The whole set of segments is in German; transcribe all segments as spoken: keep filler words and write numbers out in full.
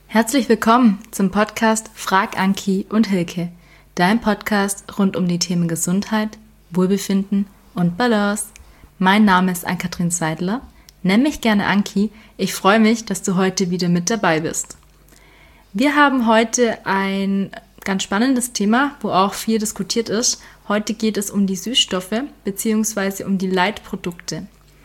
Herzlich willkommen zum Podcast Frag Anki und Hilke, dein Podcast rund um die Themen Gesundheit, Wohlbefinden und Balance. Mein Name ist Ann-Kathrin Seidler, nenn mich gerne Anki. Ich freue mich, dass du heute wieder mit dabei bist. Wir haben heute ein ganz spannendes Thema, wo auch viel diskutiert ist. Heute geht es um die Süßstoffe bzw. um die Leitprodukte.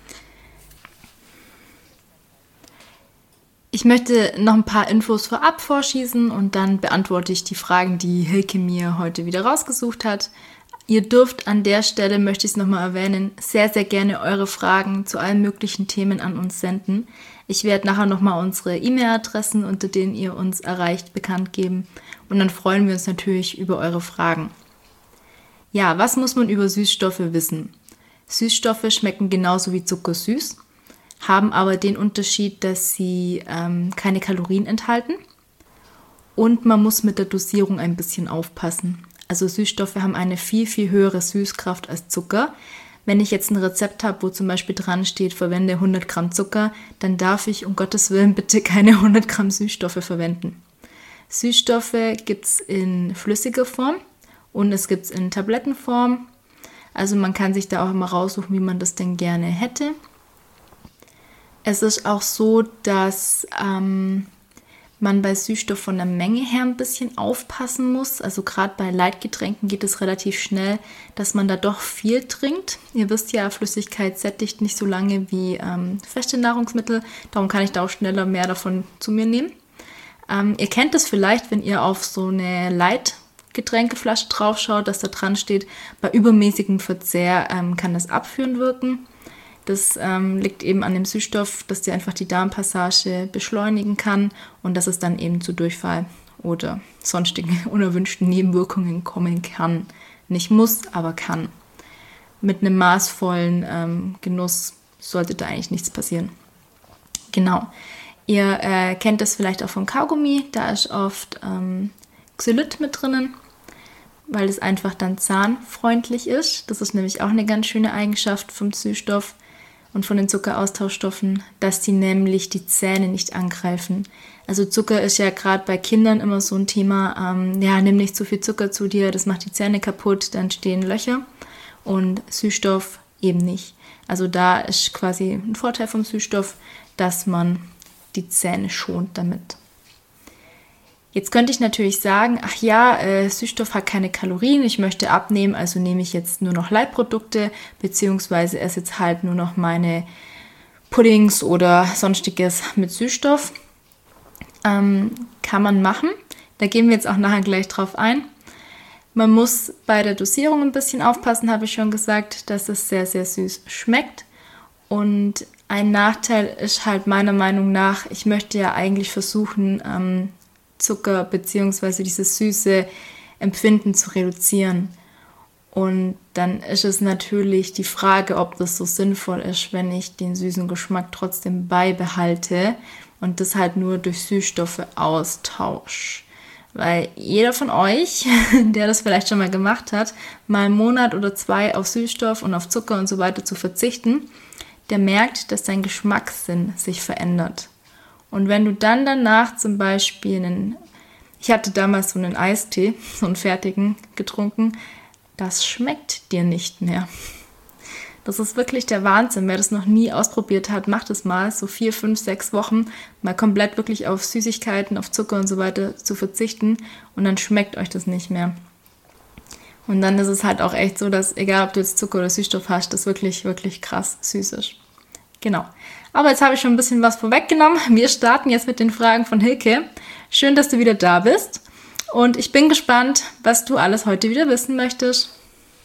Ich möchte noch ein paar Infos vorab vorschießen und dann beantworte ich die Fragen, die Hilke mir heute wieder rausgesucht hat. Ihr dürft an der Stelle, möchte ich es nochmal erwähnen, sehr, sehr gerne eure Fragen zu allen möglichen Themen an uns senden. Ich werde nachher nochmal unsere E-Mail-Adressen, unter denen ihr uns erreicht, bekannt geben und dann freuen wir uns natürlich über eure Fragen. Ja, was muss man über Süßstoffe wissen? Süßstoffe schmecken genauso wie Zucker süß, haben aber den Unterschied, dass sie ähm, keine Kalorien enthalten und man muss mit der Dosierung ein bisschen aufpassen. Also Süßstoffe haben eine viel, viel höhere Süßkraft als Zucker. Wenn ich jetzt ein Rezept habe, wo zum Beispiel dran steht, verwende hundert Gramm Zucker, dann darf ich um Gottes Willen bitte keine hundert Gramm Süßstoffe verwenden. Süßstoffe gibt es in flüssiger Form und es gibt es in Tablettenform. Also man kann sich da auch immer raussuchen, wie man das denn gerne hätte. Es ist auch so, dass ähm, man bei Süßstoff von der Menge her ein bisschen aufpassen muss. Also gerade bei Leitgetränken geht es relativ schnell, dass man da doch viel trinkt. Ihr wisst ja, Flüssigkeit sättigt nicht so lange wie ähm, feste Nahrungsmittel. Darum kann ich da auch schneller mehr davon zu mir nehmen. Ähm, ihr kennt es vielleicht, wenn ihr auf so eine Leitgetränkeflasche draufschaut, dass da dran steht, bei übermäßigem Verzehr ähm, kann das abführend wirken. Das ähm, liegt eben an dem Süßstoff, dass der einfach die Darmpassage beschleunigen kann und dass es dann eben zu Durchfall oder sonstigen unerwünschten Nebenwirkungen kommen kann. Nicht muss, aber kann. Mit einem maßvollen ähm, Genuss sollte da eigentlich nichts passieren. Genau. Ihr äh, kennt das vielleicht auch vom Kaugummi, da ist oft ähm, Xylit mit drinnen, weil es einfach dann zahnfreundlich ist. Das ist nämlich auch eine ganz schöne Eigenschaft vom Süßstoff und von den Zuckeraustauschstoffen, dass die nämlich die Zähne nicht angreifen. Also Zucker ist ja gerade bei Kindern immer so ein Thema, ähm, ja, nimm nicht zu viel Zucker zu dir, das macht die Zähne kaputt, dann stehen Löcher und Süßstoff eben nicht. Also da ist quasi ein Vorteil vom Süßstoff, dass man die Zähne schont damit. Jetzt könnte ich natürlich sagen, ach ja, äh, Süßstoff hat keine Kalorien, ich möchte abnehmen, also nehme ich jetzt nur noch Leitprodukte, beziehungsweise esse jetzt halt nur noch meine Puddings oder sonstiges mit Süßstoff. Ähm, kann man machen, da gehen wir jetzt auch nachher gleich drauf ein. Man muss bei der Dosierung ein bisschen aufpassen, habe ich schon gesagt, dass es sehr, sehr süß schmeckt. Und ein Nachteil ist halt meiner Meinung nach, ich möchte ja eigentlich versuchen, ähm, Zucker bzw. dieses süße Empfinden zu reduzieren. Und dann ist es natürlich die Frage, ob das so sinnvoll ist, wenn ich den süßen Geschmack trotzdem beibehalte und das halt nur durch Süßstoffe austausche. Weil jeder von euch, der das vielleicht schon mal gemacht hat, mal einen Monat oder zwei auf Süßstoff und auf Zucker und so weiter zu verzichten, der merkt, dass sein Geschmackssinn sich verändert. Und wenn du dann danach zum Beispiel einen, ich hatte damals so einen Eistee, so einen fertigen getrunken, das schmeckt dir nicht mehr. Das ist wirklich der Wahnsinn. Wer das noch nie ausprobiert hat, macht es mal, so vier, fünf, sechs Wochen, mal komplett wirklich auf Süßigkeiten, auf Zucker und so weiter zu verzichten und dann schmeckt euch das nicht mehr. Und dann ist es halt auch echt so, dass egal ob du jetzt Zucker oder Süßstoff hast, das wirklich, wirklich krass süß ist. Genau. Aber jetzt habe ich schon ein bisschen was vorweggenommen. Wir starten jetzt mit den Fragen von Hilke. Schön, dass du wieder da bist. Und ich bin gespannt, was du alles heute wieder wissen möchtest.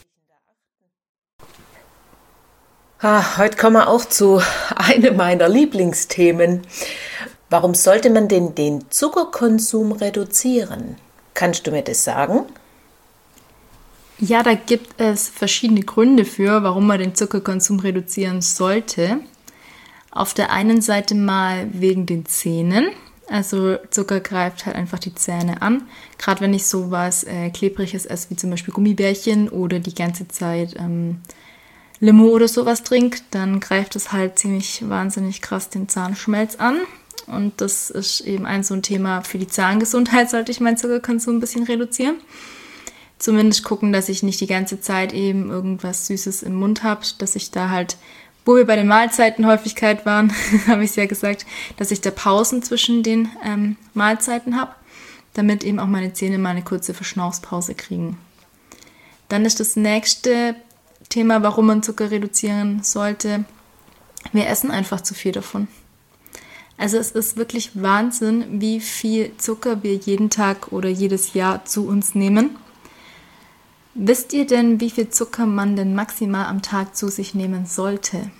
Ah, heute kommen wir auch zu einem meiner Lieblingsthemen. Warum sollte man denn den Zuckerkonsum reduzieren? Kannst du mir das sagen? Ja, da gibt es verschiedene Gründe für, warum man den Zuckerkonsum reduzieren sollte. Auf der einen Seite mal wegen den Zähnen. Also Zucker greift halt einfach die Zähne an. Gerade wenn ich sowas äh, Klebriges esse, wie zum Beispiel Gummibärchen oder die ganze Zeit ähm, Limo oder sowas trinke, dann greift es halt ziemlich wahnsinnig krass den Zahnschmelz an. und das ist eben ein so ein Thema für die Zahngesundheit, sollte ich meinen Zuckerkonsum ein bisschen reduzieren. Zumindest gucken, dass ich nicht die ganze Zeit eben irgendwas Süßes im Mund habe, dass ich da halt, wo wir bei den Mahlzeitenhäufigkeit waren, habe ich es ja gesagt, dass ich da Pausen zwischen den ähm, Mahlzeiten habe, damit eben auch meine Zähne mal eine kurze Verschnaufspause kriegen. Dann ist das nächste Thema, warum man Zucker reduzieren sollte. Wir essen einfach zu viel davon. Also es ist wirklich Wahnsinn, wie viel Zucker wir jeden Tag oder jedes Jahr zu uns nehmen. Wisst ihr denn, wie viel Zucker man denn maximal am Tag zu sich nehmen sollte?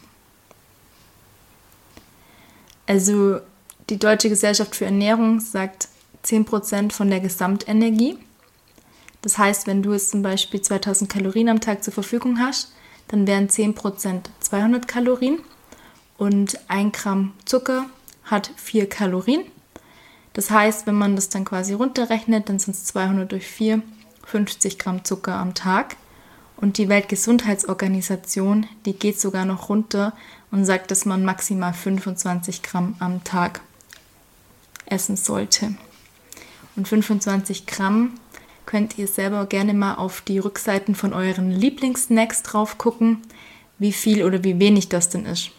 Also die Deutsche Gesellschaft für Ernährung sagt zehn Prozent von der Gesamtenergie. Das heißt, wenn du jetzt zum Beispiel zweitausend Kalorien am Tag zur Verfügung hast, dann wären zehn Prozent zweihundert Kalorien und ein Gramm Zucker hat vier Kalorien. Das heißt, wenn man das dann quasi runterrechnet, dann sind es zweihundert durch vier, fünfzig Gramm Zucker am Tag. Und die Weltgesundheitsorganisation, die geht sogar noch runter und sagt, dass man maximal fünfundzwanzig Gramm am Tag essen sollte. Und fünfundzwanzig Gramm könnt ihr selber gerne mal auf die Rückseiten von euren Lieblingssnacks drauf gucken, wie viel oder wie wenig das denn ist.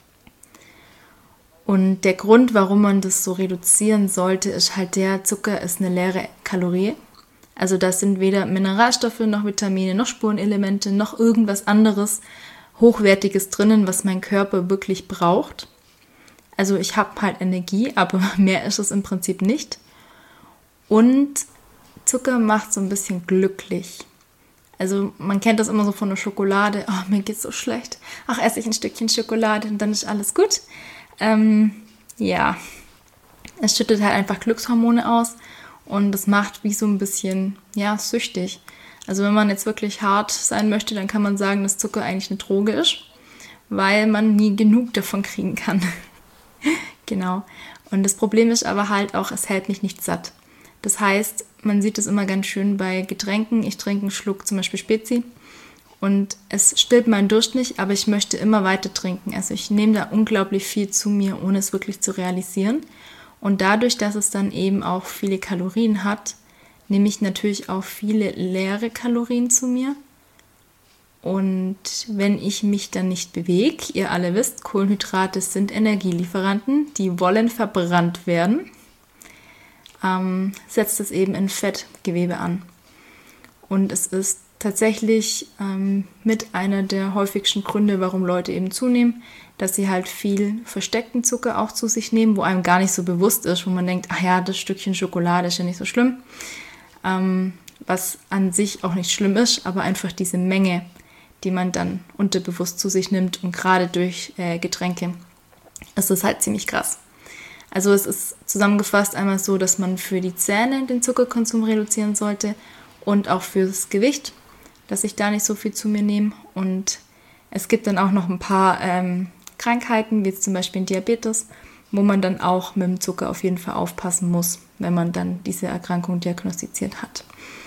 Und der Grund, warum man das so reduzieren sollte, ist halt der, Zucker ist eine leere Kalorie. Also da sind weder Mineralstoffe noch Vitamine noch Spurenelemente noch irgendwas anderes Hochwertiges drinnen, was mein Körper wirklich braucht. Also ich habe halt Energie, aber mehr ist es im Prinzip nicht. Und Zucker macht so ein bisschen glücklich. Also man kennt das immer so von der Schokolade. Oh, mir geht's so schlecht. Ach, esse ich ein Stückchen Schokolade und dann ist alles gut. Ähm, ja, es schüttet halt einfach Glückshormone aus. Und das macht wie so ein bisschen, ja, süchtig. Also wenn man jetzt wirklich hart sein möchte, dann kann man sagen, dass Zucker eigentlich eine Droge ist, weil man nie genug davon kriegen kann. Genau. Und das Problem ist aber halt auch, es hält mich nicht satt. Das heißt, man sieht es immer ganz schön bei Getränken. Ich trinke einen Schluck zum Beispiel Spezi und es stillt meinen Durst nicht, aber ich möchte immer weiter trinken. Also ich nehme da unglaublich viel zu mir, ohne es wirklich zu realisieren. Und dadurch, dass es dann eben auch viele Kalorien hat, nehme ich natürlich auch viele leere Kalorien zu mir. Und wenn ich mich dann nicht bewege, ihr alle wisst, Kohlenhydrate sind Energielieferanten, die wollen verbrannt werden, ähm, setzt es eben in Fettgewebe an. Und es ist tatsächlich ähm, mit einer der häufigsten Gründe, warum Leute eben zunehmen, dass sie halt viel versteckten Zucker auch zu sich nehmen, wo einem gar nicht so bewusst ist, wo man denkt, ach ja, das Stückchen Schokolade ist ja nicht so schlimm, ähm, was an sich auch nicht schlimm ist, aber einfach diese Menge, die man dann unterbewusst zu sich nimmt und gerade durch äh, Getränke, ist das halt ziemlich krass. Also es ist zusammengefasst einmal so, dass man für die Zähne den Zuckerkonsum reduzieren sollte und auch fürs Gewicht, dass ich da nicht so viel zu mir nehme. Und es gibt dann auch noch ein paar ähm, Krankheiten, wie zum Beispiel Diabetes, wo man dann auch mit dem Zucker auf jeden Fall aufpassen muss, wenn man dann diese Erkrankung diagnostiziert hat.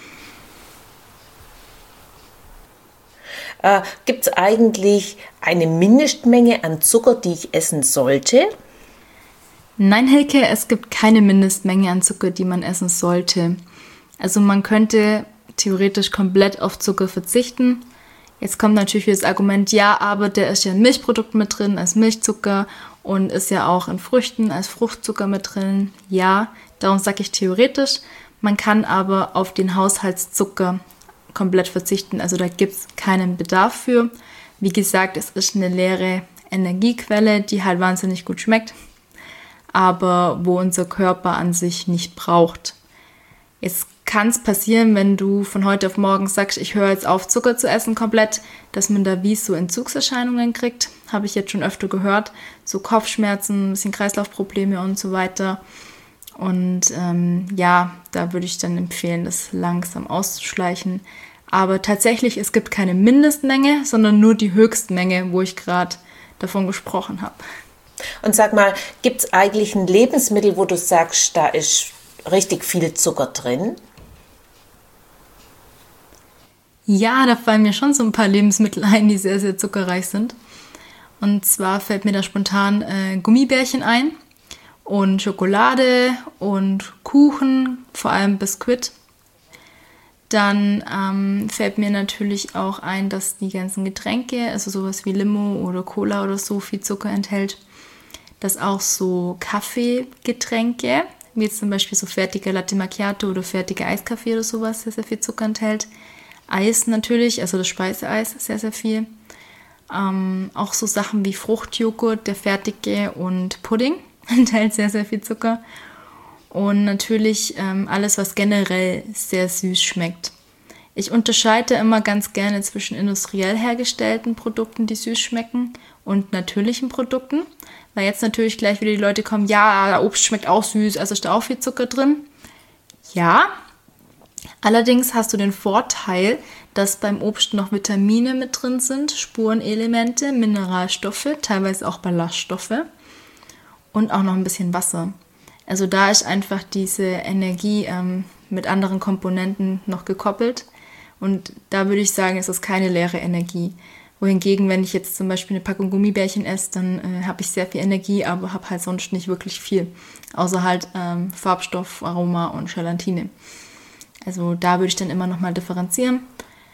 Äh, gibt es eigentlich eine Mindestmenge an Zucker, die ich essen sollte? Nein, Hilke, es gibt keine Mindestmenge an Zucker, die man essen sollte. Also man könnte theoretisch komplett auf Zucker verzichten. Jetzt kommt natürlich wieder das Argument, ja, aber der ist ja in Milchprodukten mit drin als Milchzucker und ist ja auch in Früchten als Fruchtzucker mit drin. Ja, darum sage ich theoretisch. Man kann aber auf den Haushaltszucker komplett verzichten. Also da gibt es keinen Bedarf für. Wie gesagt, es ist eine leere Energiequelle, die halt wahnsinnig gut schmeckt, aber wo unser Körper an sich nicht braucht. Jetzt kann es passieren, wenn du von heute auf morgen sagst, ich höre jetzt auf, Zucker zu essen komplett, dass man da wie so Entzugserscheinungen kriegt. Habe ich jetzt schon öfter gehört. So Kopfschmerzen, ein bisschen Kreislaufprobleme und so weiter. Und ähm, ja, da würde ich dann empfehlen, das langsam auszuschleichen. Aber tatsächlich, es gibt keine Mindestmenge, sondern nur die Höchstmenge, wo ich gerade davon gesprochen habe. Und sag mal, gibt es eigentlich ein Lebensmittel, wo du sagst, da ist richtig viel Zucker drin? Ja, da fallen mir schon so ein paar Lebensmittel ein, die sehr, sehr zuckerreich sind. Und zwar fällt mir da spontan äh, Gummibärchen ein und Schokolade und Kuchen, vor allem Biskuit. Dann ähm, fällt mir natürlich auch ein, dass die ganzen Getränke, also sowas wie Limo oder Cola oder so, viel Zucker enthält. Dass auch so Kaffeegetränke, wie jetzt zum Beispiel so fertiger Latte Macchiato oder fertiger Eiskaffee oder sowas, sehr, sehr viel Zucker enthält. Eis natürlich, also das Speiseeis, sehr, sehr viel. Ähm, auch so Sachen wie Fruchtjoghurt, der fertige und Pudding enthält sehr, sehr viel Zucker. Und natürlich ähm, alles, was generell sehr süß schmeckt. Ich unterscheide immer ganz gerne zwischen industriell hergestellten Produkten, die süß schmecken, und natürlichen Produkten. Weil jetzt natürlich gleich wieder die Leute kommen, ja, Obst schmeckt auch süß, also ist da auch viel Zucker drin. Ja, allerdings hast du den Vorteil, dass beim Obst noch Vitamine mit drin sind, Spurenelemente, Mineralstoffe, teilweise auch Ballaststoffe und auch noch ein bisschen Wasser. Also da ist einfach diese Energie ähm, mit anderen Komponenten noch gekoppelt. Und da würde ich sagen, es ist keine leere Energie. Wohingegen, wenn ich jetzt zum Beispiel eine Packung Gummibärchen esse, dann äh, habe ich sehr viel Energie, aber habe halt sonst nicht wirklich viel. Außer halt ähm, Farbstoff, Aroma und Gelatine. Also da würde ich dann immer nochmal differenzieren.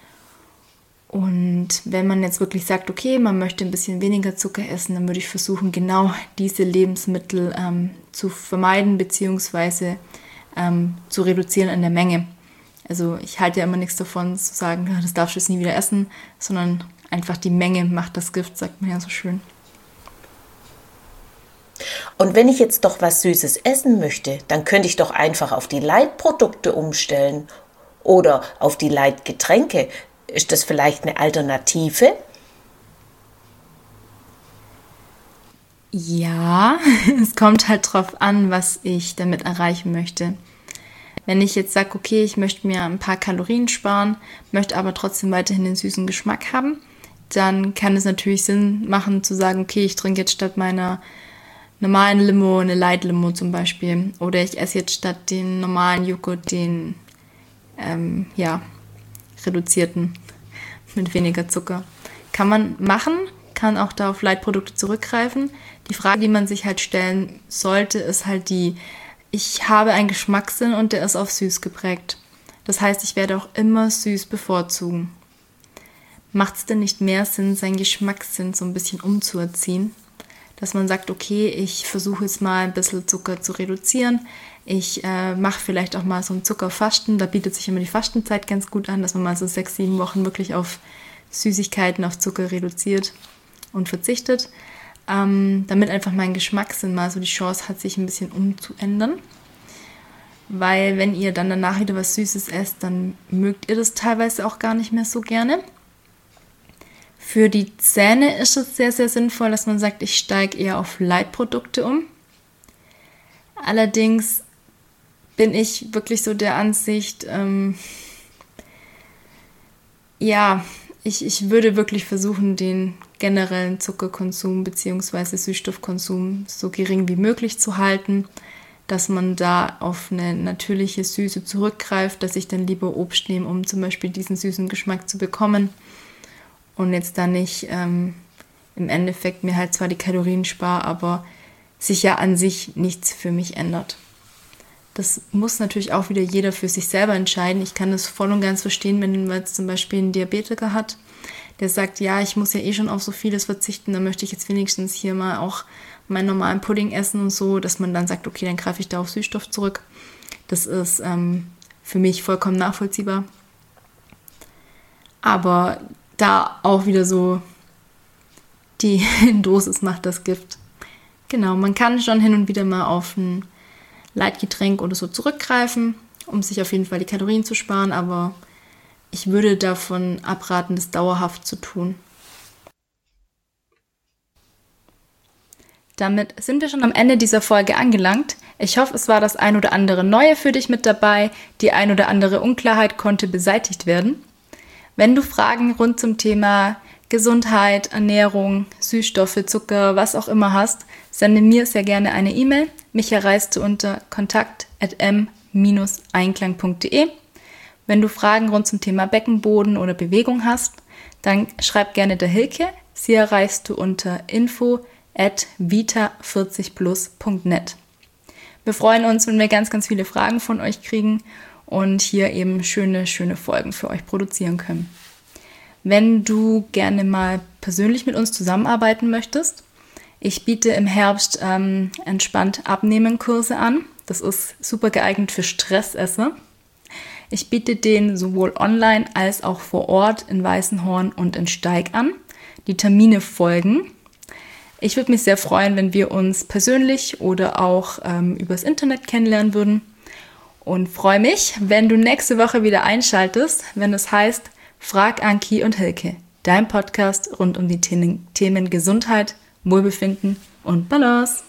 Und wenn man jetzt wirklich sagt, okay, man möchte ein bisschen weniger Zucker essen, dann würde ich versuchen, genau diese Lebensmittel ähm, zu vermeiden bzw. Ähm, zu reduzieren in der Menge. Also ich halte ja immer nichts davon zu sagen, das darfst du jetzt nie wieder essen, sondern einfach die Menge macht das Gift, sagt man ja so schön. Und wenn ich jetzt doch was Süßes essen möchte, dann könnte ich doch einfach auf die Light-Produkte umstellen oder auf die Light-Getränke. Ist das vielleicht eine Alternative? Ja, es kommt halt drauf an, was ich damit erreichen möchte. Wenn ich jetzt sage, okay, ich möchte mir ein paar Kalorien sparen, möchte aber trotzdem weiterhin den süßen Geschmack haben, dann kann es natürlich Sinn machen zu sagen, okay, ich trinke jetzt statt meiner normalen Limo eine Light Limo zum Beispiel. Oder ich esse jetzt statt den normalen Joghurt den ähm, ja, reduzierten mit weniger Zucker. Kann man machen, kann auch da auf Light-Produkte zurückgreifen. Die Frage, die man sich halt stellen sollte, ist halt die, ich habe einen Geschmackssinn und der ist auf süß geprägt. Das heißt, ich werde auch immer süß bevorzugen. Macht es denn nicht mehr Sinn, seinen Geschmackssinn so ein bisschen umzuerziehen? Dass man sagt, okay, ich versuche jetzt mal ein bisschen Zucker zu reduzieren. Ich äh, mache vielleicht auch mal so ein Zuckerfasten. Da bietet sich immer die Fastenzeit ganz gut an, dass man mal so sechs, sieben Wochen wirklich auf Süßigkeiten, auf Zucker reduziert und verzichtet. Ähm, damit einfach mein Geschmackssinn mal so die Chance hat, sich ein bisschen umzuändern. Weil wenn ihr dann danach wieder was Süßes esst, dann mögt ihr das teilweise auch gar nicht mehr so gerne. Für die Zähne ist es sehr, sehr sinnvoll, dass man sagt, ich steige eher auf Light-Produkte um. Allerdings bin ich wirklich so der Ansicht, ähm, ja, ich, ich würde wirklich versuchen, den generellen Zuckerkonsum bzw. Süßstoffkonsum so gering wie möglich zu halten, dass man da auf eine natürliche Süße zurückgreift, dass ich dann lieber Obst nehme, um zum Beispiel diesen süßen Geschmack zu bekommen. Und jetzt dann nicht ähm, im Endeffekt mir halt zwar die Kalorien spare, aber sich ja an sich nichts für mich ändert. Das muss natürlich auch wieder jeder für sich selber entscheiden. Ich kann das voll und ganz verstehen, wenn man jetzt zum Beispiel einen Diabetiker hat, der sagt, ja, ich muss ja eh schon auf so vieles verzichten, dann möchte ich jetzt wenigstens hier mal auch meinen normalen Pudding essen und so, dass man dann sagt, okay, dann greife ich da auf Süßstoff zurück. Das ist ähm, für mich vollkommen nachvollziehbar. Aber da auch wieder so die Dosis macht das Gift. Genau, man kann schon hin und wieder mal auf ein Leitgetränk oder so zurückgreifen, um sich auf jeden Fall die Kalorien zu sparen, aber ich würde davon abraten, das dauerhaft zu tun. Damit sind wir schon am Ende dieser Folge angelangt. Ich hoffe, es war das ein oder andere Neue für dich mit dabei. Die ein oder andere Unklarheit konnte beseitigt werden. Wenn du Fragen rund zum Thema Gesundheit, Ernährung, Süßstoffe, Zucker, was auch immer hast, sende mir sehr gerne eine E-Mail. Mich erreichst du unter kontakt at m Bindestrich einklang punkt de. Wenn du Fragen rund zum Thema Beckenboden oder Bewegung hast, dann schreib gerne der Hilke. Sie erreichst du unter info at vita vierzig plus punkt net. Wir freuen uns, wenn wir ganz, ganz viele Fragen von euch kriegen und hier eben schöne, schöne Folgen für euch produzieren können. Wenn du gerne mal persönlich mit uns zusammenarbeiten möchtest, ich biete im Herbst ähm, entspannt Abnehmen-Kurse an. Das ist super geeignet für Stressesser. Ich biete den sowohl online als auch vor Ort in Weißenhorn und in Steig an. Die Termine folgen. Ich würde mich sehr freuen, wenn wir uns persönlich oder auch ähm, übers Internet kennenlernen würden. Und freue mich, wenn du nächste Woche wieder einschaltest, wenn es heißt Frag Anki und Hilke, dein Podcast rund um die Themen Gesundheit, Wohlbefinden und Balance.